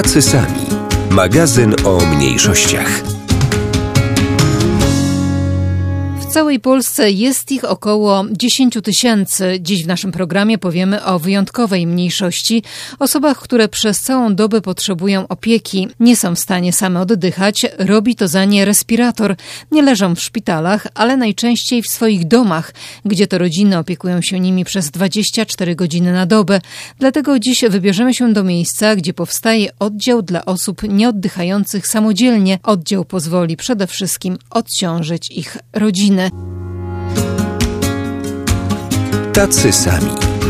Tacy sami. Magazyn o mniejszościach. W całej Polsce jest ich około 10 000. Dziś w naszym programie powiemy o wyjątkowej mniejszości, osobach, które przez całą dobę potrzebują opieki. Nie są w stanie same oddychać, robi to za nie respirator. Nie leżą w szpitalach, ale najczęściej w swoich domach, gdzie to rodziny opiekują się nimi przez 24 godziny na dobę. Dlatego dziś wybierzemy się do miejsca, gdzie powstaje oddział dla osób nieoddychających samodzielnie. Oddział pozwoli przede wszystkim odciążyć ich rodziny. Tacy sami.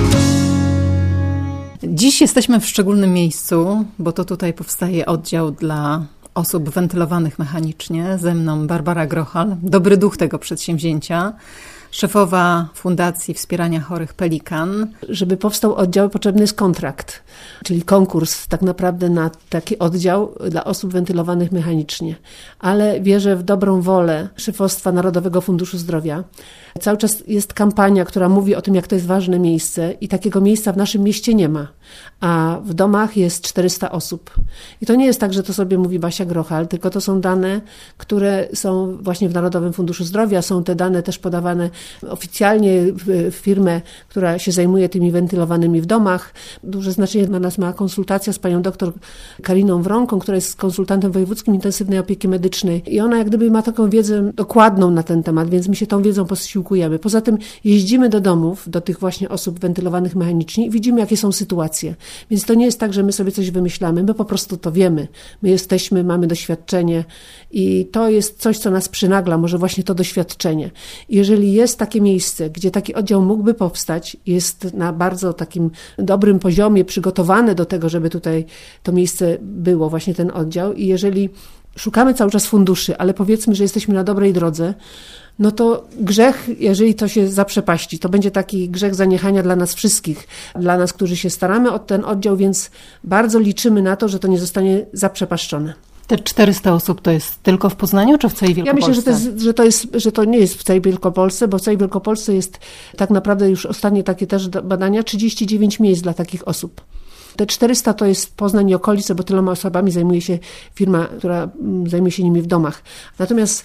Dziś jesteśmy w szczególnym miejscu, bo to tutaj powstaje oddział dla osób wentylowanych mechanicznie. Ze mną Barbara Grochal, dobry duch tego przedsięwzięcia, szefowa Fundacji Wspierania Chorych Pelikan. Żeby powstał oddział, potrzebny jest kontrakt, czyli konkurs tak naprawdę na taki oddział dla osób wentylowanych mechanicznie. Ale wierzę w dobrą wolę szefostwa Narodowego Funduszu Zdrowia. Cały czas jest kampania, która mówi o tym, jak to jest ważne miejsce i takiego miejsca w naszym mieście nie ma, a w domach jest 400 osób. I to nie jest tak, że to sobie mówi Basia Grochal, tylko to są dane, które są właśnie w Narodowym Funduszu Zdrowia. Są te dane też podawane oficjalnie w firmę, która się zajmuje tymi wentylowanymi w domach. Duże znaczenie dla nas ma konsultacja z panią doktor Kariną Wronką, która jest konsultantem wojewódzkim intensywnej opieki medycznej i ona jak gdyby ma taką wiedzę dokładną na ten temat, więc my się tą wiedzą posiłkujemy. Poza tym jeździmy do domów, do tych właśnie osób wentylowanych mechanicznie i widzimy, jakie są sytuacje. Więc to nie jest tak, że my sobie coś wymyślamy, my po prostu to wiemy. My jesteśmy, mamy doświadczenie i to jest coś, co nas przynagla, może właśnie to doświadczenie. Jeżeli jest takie miejsce, gdzie taki oddział mógłby powstać, jest na bardzo takim dobrym poziomie przygotowane do tego, żeby tutaj to miejsce było, właśnie ten oddział i jeżeli szukamy cały czas funduszy, ale powiedzmy, że jesteśmy na dobrej drodze, no to grzech, jeżeli to się zaprzepaści, to będzie taki grzech zaniechania dla nas wszystkich, dla nas, którzy się staramy o ten oddział, więc bardzo liczymy na to, że to nie zostanie zaprzepaszczone. Te 400 osób to jest tylko w Poznaniu, czy w całej Wielkopolsce? Ja myślę, że to nie jest w całej Wielkopolsce, bo w całej Wielkopolsce jest tak naprawdę już ostatnie takie też badania, 39 miejsc dla takich osób. Te 400 to jest Poznań i okolice, bo tyloma osobami zajmuje się firma, która zajmuje się nimi w domach. Natomiast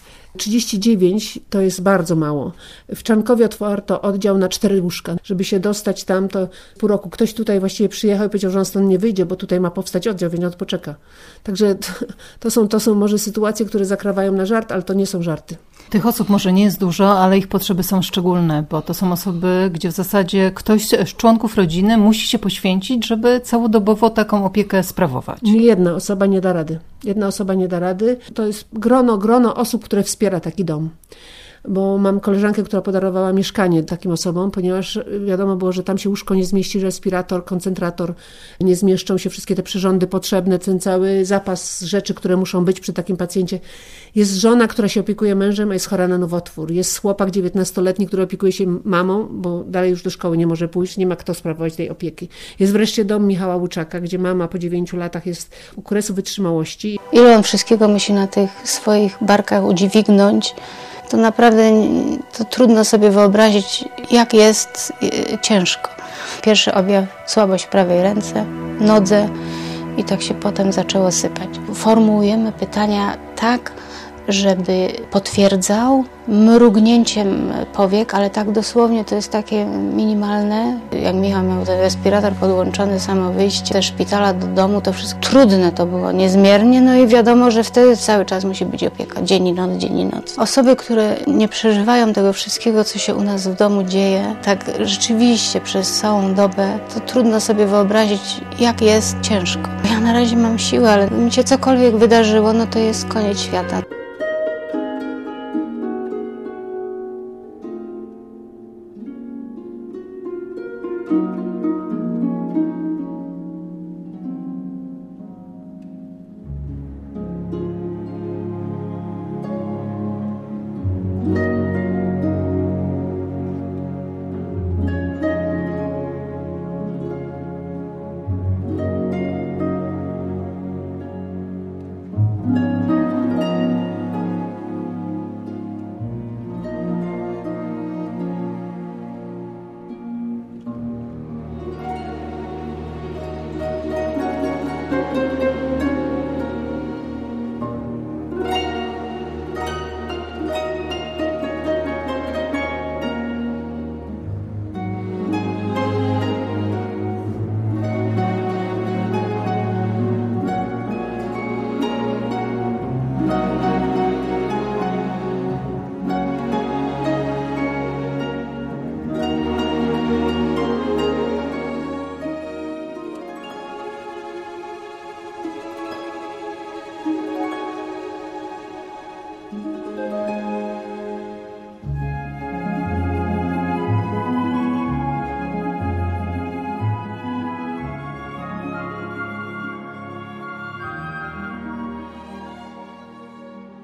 39 to jest bardzo mało. W Czarnkowie otwarto oddział na 4 łóżka. Żeby się dostać tam, to pół roku. Ktoś tutaj właściwie przyjechał i powiedział, że on stąd nie wyjdzie, bo tutaj ma powstać oddział, więc on poczeka. Także to są może sytuacje, które zakrawają na żart, ale to nie są żarty. Tych osób może nie jest dużo, ale ich potrzeby są szczególne, bo to są osoby, gdzie w zasadzie ktoś z członków rodziny musi się poświęcić, żeby całodobowo taką opiekę sprawować. Jedna osoba nie da rady. Jedna osoba nie da rady. To jest grono osób, które wspiera taki dom. Bo mam koleżankę, która podarowała mieszkanie takim osobom, ponieważ wiadomo było, że tam się łóżko nie zmieści, respirator, koncentrator, nie zmieszczą się wszystkie te przyrządy potrzebne, ten cały zapas rzeczy, które muszą być przy takim pacjencie. Jest żona, która się opiekuje mężem, a jest chora na nowotwór. Jest chłopak 19-letni, który opiekuje się mamą, bo dalej już do szkoły nie może pójść, nie ma kto sprawować tej opieki. Jest wreszcie dom Michała Łuczaka, gdzie mama po 9 latach jest u kresu wytrzymałości. Ile on wszystkiego musi na tych swoich barkach udźwignąć, to naprawdę to trudno sobie wyobrazić, jak jest ciężko. Pierwszy objaw słabość w prawej ręce, nodze i tak się potem zaczęło sypać. Formułujemy pytania tak, żeby potwierdzał mrugnięciem powiek, ale tak dosłownie to jest takie minimalne. Jak Michał miał ten respirator podłączony, samo wyjście ze szpitala do domu, to wszystko trudne to było niezmiernie, no i wiadomo, że wtedy cały czas musi być opieka, dzień i noc, dzień i noc. Osoby, które nie przeżywają tego wszystkiego, co się u nas w domu dzieje, tak rzeczywiście przez całą dobę, to trudno sobie wyobrazić, jak jest ciężko. Ja na razie mam siłę, ale mi się cokolwiek wydarzyło, no to jest koniec świata.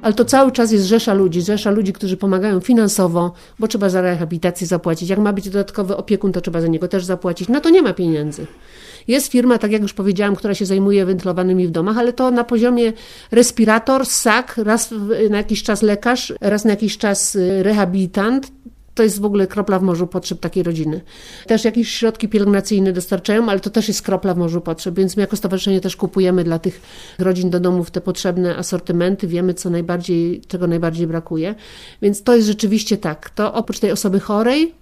Ale to cały czas jest rzesza ludzi, którzy pomagają finansowo, bo trzeba za rehabilitację zapłacić. Jak ma być dodatkowy opiekun, to trzeba za niego też zapłacić. Na to nie ma pieniędzy. Jest firma, tak jak już powiedziałam, która się zajmuje wentylowanymi w domach, ale to na poziomie respirator, SAK, raz na jakiś czas lekarz, raz na jakiś czas rehabilitant. To jest w ogóle kropla w morzu potrzeb takiej rodziny. Też jakieś środki pielęgnacyjne dostarczają, ale to też jest kropla w morzu potrzeb, więc my jako stowarzyszenie też kupujemy dla tych rodzin do domów te potrzebne asortymenty, wiemy czego najbardziej brakuje. Więc to jest rzeczywiście tak. To oprócz tej osoby chorej,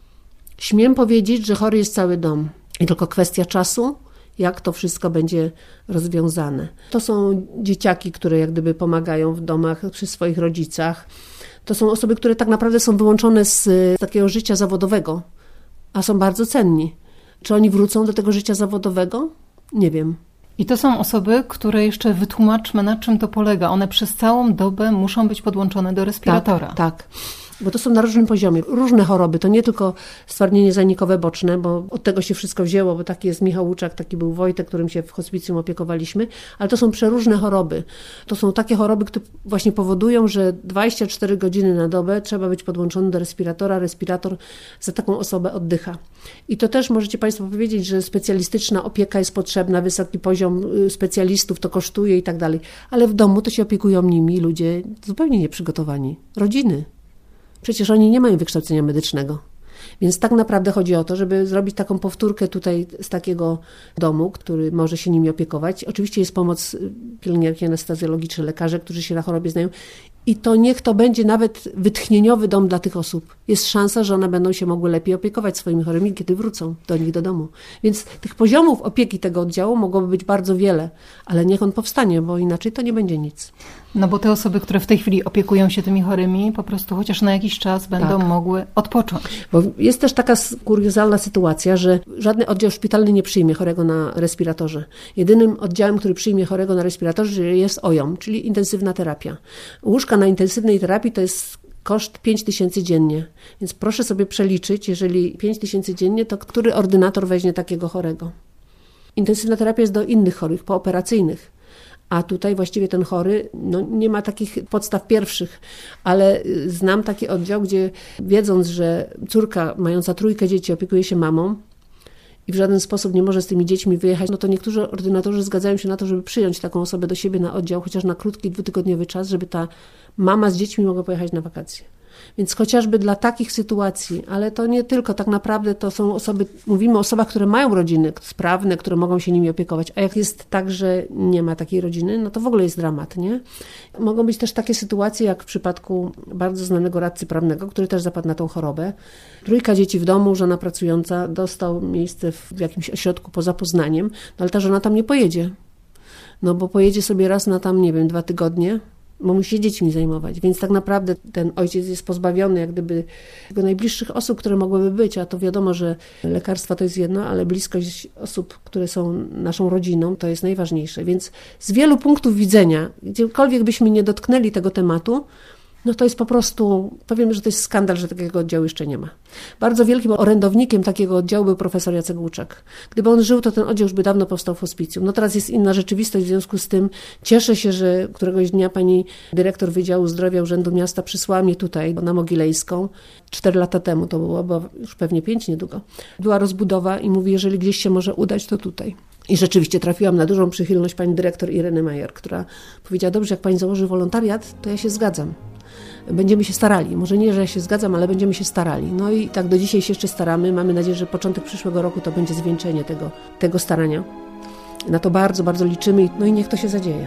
śmiem powiedzieć, że chory jest cały dom. I tylko kwestia czasu, jak to wszystko będzie rozwiązane. To są dzieciaki, które jak gdyby pomagają w domach przy swoich rodzicach. To są osoby, które tak naprawdę są wyłączone z takiego życia zawodowego, a są bardzo cenni. Czy oni wrócą do tego życia zawodowego? Nie wiem. I to są osoby, które jeszcze wytłumaczmy, na czym to polega. One przez całą dobę muszą być podłączone do respiratora. Tak. Bo to są na różnym poziomie. Różne choroby, to nie tylko stwardnienie zajnikowe boczne, bo od tego się wszystko wzięło, bo taki jest Michał Łuczak, taki był Wojtek, którym się w hospicjum opiekowaliśmy, ale to są przeróżne choroby. To są takie choroby, które właśnie powodują, że 24 godziny na dobę trzeba być podłączony do respiratora. Respirator za taką osobę oddycha. I to też możecie Państwo powiedzieć, że specjalistyczna opieka jest potrzebna, wysoki poziom specjalistów to kosztuje i tak dalej. Ale w domu to się opiekują nimi ludzie zupełnie nieprzygotowani. Rodziny. Przecież oni nie mają wykształcenia medycznego. Więc tak naprawdę chodzi o to, żeby zrobić taką powtórkę tutaj z takiego domu, który może się nimi opiekować. Oczywiście jest pomoc pielęgniarki anestezjologiczne, lekarze, którzy się na chorobie znają. I to niech to będzie nawet wytchnieniowy dom dla tych osób. Jest szansa, że one będą się mogły lepiej opiekować swoimi chorymi, kiedy wrócą do nich do domu. Więc tych poziomów opieki tego oddziału mogłoby być bardzo wiele, ale niech on powstanie, bo inaczej to nie będzie nic. No bo te osoby, które w tej chwili opiekują się tymi chorymi, po prostu chociaż na jakiś czas będą mogły odpocząć. Bo jest też taka kuriozalna sytuacja, że żadny oddział szpitalny nie przyjmie chorego na respiratorze. Jedynym oddziałem, który przyjmie chorego na respiratorze jest OJOM, czyli intensywna terapia. Łóżka na intensywnej terapii to jest koszt 5 000 dziennie. Więc proszę sobie przeliczyć, jeżeli 5 000 dziennie, to który ordynator weźmie takiego chorego? Intensywna terapia jest do innych chorych, pooperacyjnych. A tutaj właściwie ten chory nie ma takich podstaw pierwszych, ale znam taki oddział, gdzie wiedząc, że córka mająca 3 dzieci opiekuje się mamą i w żaden sposób nie może z tymi dziećmi wyjechać, no to niektórzy ordynatorzy zgadzają się na to, żeby przyjąć taką osobę do siebie na oddział, chociaż na krótki, 2-tygodniowy czas, żeby ta mama z dziećmi mogła pojechać na wakacje. Więc chociażby dla takich sytuacji, ale to nie tylko, tak naprawdę to są osoby, mówimy o osobach, które mają rodziny sprawne, które mogą się nimi opiekować, a jak jest tak, że nie ma takiej rodziny, no to w ogóle jest dramat, nie? Mogą być też takie sytuacje, jak w przypadku bardzo znanego radcy prawnego, który też zapadł na tą chorobę. 3 dzieci w domu, żona pracująca, dostał miejsce w jakimś ośrodku poza Poznaniem, no ale ta żona tam nie pojedzie, no bo pojedzie sobie raz na tam, 2 tygodnie, bo musi się dziećmi zajmować. Więc tak naprawdę ten ojciec jest pozbawiony jak gdyby jego najbliższych osób, które mogłyby być, a to wiadomo, że lekarstwa to jest jedno, ale bliskość osób, które są naszą rodziną, to jest najważniejsze. Więc z wielu punktów widzenia, gdziekolwiek byśmy nie dotknęli tego tematu, no to jest po prostu, powiem, że to jest skandal, że takiego oddziału jeszcze nie ma. Bardzo wielkim orędownikiem takiego oddziału był profesor Jacek Łuczak. Gdyby on żył, to ten oddział już by dawno powstał w hospicjum. No teraz jest inna rzeczywistość, w związku z tym cieszę się, że któregoś dnia pani dyrektor Wydziału Zdrowia Urzędu Miasta przysłała mnie tutaj na Mogilejską. 4 lata temu to było, bo już pewnie 5 niedługo. Była rozbudowa i mówi, jeżeli gdzieś się może udać, to tutaj. I rzeczywiście trafiłam na dużą przychylność pani dyrektor Ireny Majer, która powiedziała, dobrze, jak pani założy wolontariat, to ja się zgadzam. Będziemy się starali. Może nie, że ja się zgadzam, ale będziemy się starali. No i tak do dzisiaj się jeszcze staramy. Mamy nadzieję, że początek przyszłego roku to będzie zwieńczenie tego starania. Na to bardzo, bardzo liczymy. No i niech to się zadzieje.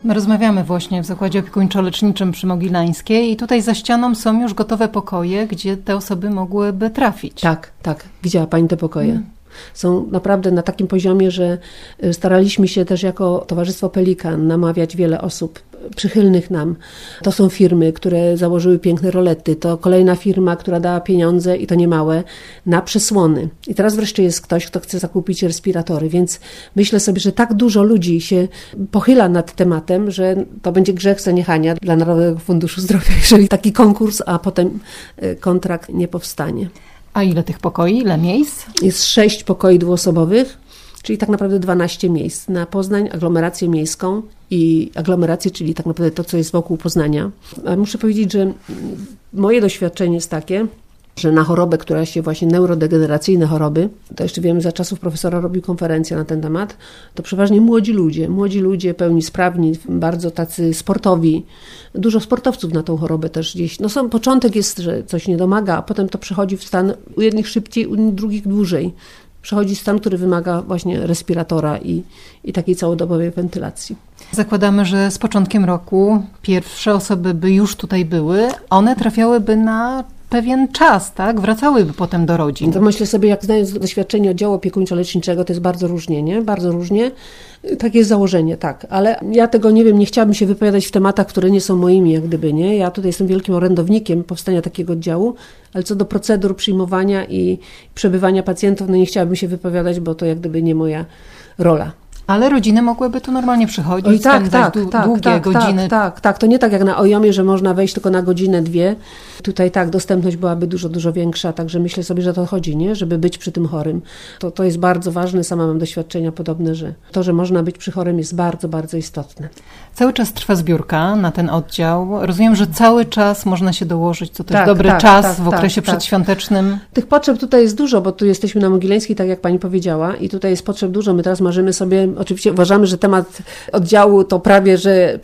My rozmawiamy właśnie w Zakładzie Opiekuńczo-Leczniczym przy Mogilańskiej i tutaj za ścianą są już gotowe pokoje, gdzie te osoby mogłyby trafić. Tak. Widziała Pani te pokoje? Są naprawdę na takim poziomie, że staraliśmy się też jako Towarzystwo Pelikan namawiać wiele osób przychylnych nam. To są firmy, które założyły piękne rolety. To kolejna firma, która dała pieniądze, i to niemałe, na przesłony. I teraz wreszcie jest ktoś, kto chce zakupić respiratory, więc myślę sobie, że tak dużo ludzi się pochyla nad tematem, że to będzie grzech zaniechania dla Narodowego Funduszu Zdrowia, jeżeli taki konkurs, a potem kontrakt nie powstanie. A ile tych pokoi, ile miejsc? Jest 6 pokoi dwuosobowych, czyli tak naprawdę 12 miejsc. Na Poznań, aglomerację miejską i aglomerację, czyli tak naprawdę to, co jest wokół Poznania. Ale muszę powiedzieć, że moje doświadczenie jest takie, że na chorobę, która się właśnie neurodegeneracyjne choroby, to jeszcze wiem, za czasów profesora robił konferencję na ten temat, to przeważnie młodzi ludzie pełni sprawni, bardzo tacy sportowi. Dużo sportowców na tą chorobę też gdzieś. Początek jest, że coś nie domaga, a potem to przechodzi w stan u jednych szybciej, u drugich dłużej. Przechodzi stan, który wymaga właśnie respiratora i takiej całodobowej wentylacji. Zakładamy, że z początkiem roku pierwsze osoby by już tutaj były, one trafiałyby na pewien czas, tak? Wracałyby potem do rodzin. To myślę sobie, jak znając doświadczenie oddziału opiekuńczo-leczniczego, to jest bardzo różnie, nie? Bardzo różnie. Takie jest założenie, tak. Ale ja tego nie wiem, nie chciałabym się wypowiadać w tematach, które nie są moimi, jak gdyby, nie? Ja tutaj jestem wielkim orędownikiem powstania takiego oddziału, ale co do procedur przyjmowania i przebywania pacjentów, no nie chciałabym się wypowiadać, bo to jak gdyby nie moja rola. Ale rodziny mogłyby tu normalnie przychodzić, spędzać długie godziny. Tak. To nie tak jak na OIOM-ie, że można wejść tylko na godzinę, 2. Tutaj tak, dostępność byłaby dużo większa, także myślę sobie, że to chodzi, nie? Żeby być przy tym chorym. To jest bardzo ważne, sama mam doświadczenia podobne, że to, że można być przy chorym jest bardzo istotne. Cały czas trwa zbiórka na ten oddział. Rozumiem, że cały czas można się dołożyć, to też dobry czas w okresie przedświątecznym. Tych potrzeb tutaj jest dużo, bo tu jesteśmy na Mogileńskiej, tak jak Pani powiedziała, i tutaj jest potrzeb dużo. My teraz marzymy sobie, oczywiście uważamy, że temat oddziału to prawie,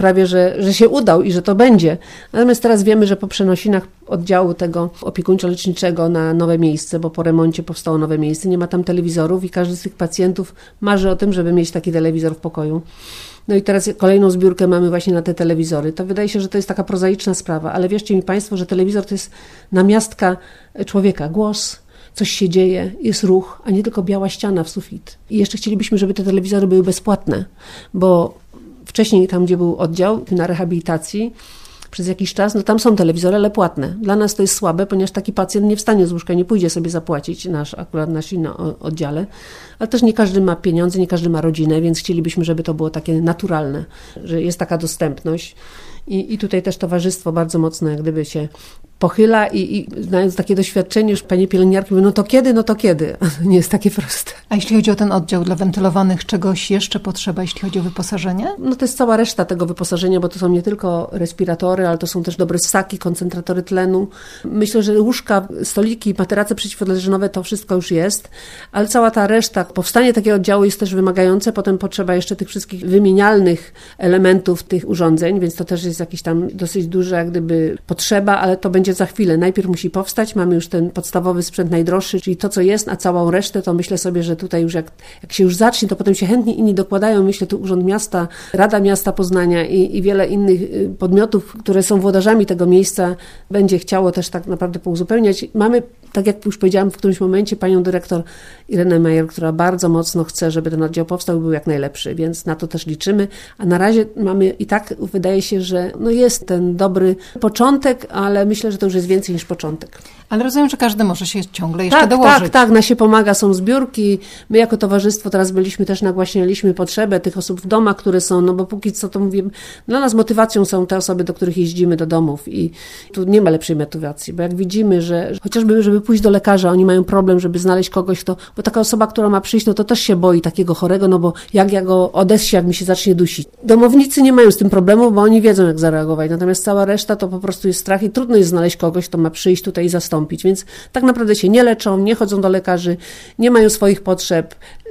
że się udał i że to będzie. Natomiast teraz wiemy, że po przenosinach oddziału tego opiekuńczo-leczniczego na nowe miejsce, bo po remoncie powstało nowe miejsce, nie ma tam telewizorów i każdy z tych pacjentów marzy o tym, żeby mieć taki telewizor w pokoju. No i teraz kolejną zbiórkę mamy właśnie na te telewizory. To wydaje się, że to jest taka prozaiczna sprawa, ale wierzcie mi Państwo, że telewizor to jest namiastka człowieka, głos, coś się dzieje, jest ruch, a nie tylko biała ściana w sufit. I jeszcze chcielibyśmy, żeby te telewizory były bezpłatne, bo wcześniej tam, gdzie był oddział na rehabilitacji, przez jakiś czas, no tam są telewizory, ale płatne. Dla nas to jest słabe, ponieważ taki pacjent nie wstanie z łóżka, nie pójdzie sobie zapłacić akurat nasz inny oddziale. Ale też nie każdy ma pieniądze, nie każdy ma rodzinę, więc chcielibyśmy, żeby to było takie naturalne, że jest taka dostępność. I tutaj też towarzystwo bardzo mocno jak gdyby się pochyla i znając takie doświadczenie, już panie pielęgniarki mówią, no to kiedy? Nie jest takie proste. A jeśli chodzi o ten oddział dla wentylowanych, czegoś jeszcze potrzeba, jeśli chodzi o wyposażenie? No to jest cała reszta tego wyposażenia, bo to są nie tylko respiratory, ale to są też dobre ssaki, koncentratory tlenu. Myślę, że łóżka, stoliki, materace przeciwodleżynowe, to wszystko już jest, ale cała ta reszta, powstanie takiego oddziału jest też wymagające, potem potrzeba jeszcze tych wszystkich wymienialnych elementów tych urządzeń, więc to też jest jakiś tam dosyć duża jak gdyby potrzeba, ale to będzie za chwilę. Najpierw musi powstać, mamy już ten podstawowy sprzęt najdroższy, czyli to, co jest, a całą resztę, to myślę sobie, że tutaj już jak się już zacznie, to potem się chętnie inni dokładają. Myślę tu Urząd Miasta, Rada Miasta Poznania i wiele innych podmiotów, które są włodarzami tego miejsca, będzie chciało też tak naprawdę pouzupełniać. Mamy, tak jak już powiedziałam w którymś momencie, panią dyrektor Irenę Majer, która bardzo mocno chce, żeby ten oddział powstał i był jak najlepszy, więc na to też liczymy. A na razie mamy i tak, wydaje się, że jest ten dobry początek, ale myślę, że to już jest więcej niż początek. Ale rozumiem, że każdy może się ciągle jeszcze dołożyć. Tak, na się pomaga, są zbiórki. My jako towarzystwo teraz nagłaśnialiśmy potrzebę tych osób w domach, które są, bo póki co to mówię, dla nas motywacją są te osoby, do których jeździmy do domów i tu nie ma lepszej motywacji, bo jak widzimy, że chociażby, żeby pójść do lekarza, oni mają problem, żeby znaleźć kogoś, bo taka osoba, która ma przyjść, to też się boi takiego chorego, bo jak ja go odessie, jak mi się zacznie dusić. Domownicy nie mają z tym problemu, bo oni wiedzą, jak zareagować, natomiast cała reszta to po prostu jest strach i trudno jest znaleźć kogoś, kto ma przyjść tutaj i zastąpić, więc tak naprawdę się nie leczą, nie chodzą do lekarzy, nie mają swoich potrzeb,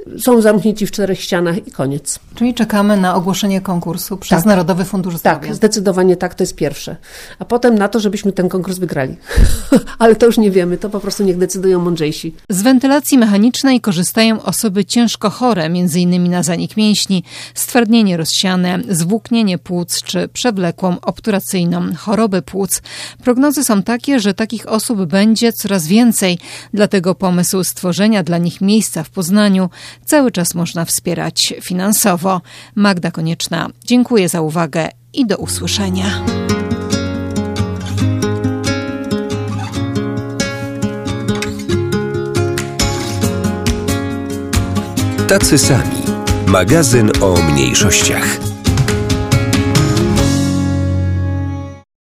są zamknięci w 4 ścianach i koniec. Czyli czekamy na ogłoszenie konkursu przez Narodowy Fundusz Zdrowia. Tak, zdecydowanie tak, to jest pierwsze. A potem na to, żebyśmy ten konkurs wygrali. Ale to już nie wiemy, to po prostu niech decydują mądrzejsi. Z wentylacji mechanicznej korzystają osoby ciężko chore, m.in. na zanik mięśni, stwardnienie rozsiane, zwłóknienie płuc czy przewlekłą obturacyjną chorobę płuc. Prognozy są takie, że takich osób będzie coraz więcej, dlatego pomysł stworzenia dla nich miejsca w Poznaniu cały czas można wspierać finansowo. Magda Konieczna, dziękuję za uwagę i do usłyszenia. Tacy sami. Magazyn o mniejszościach.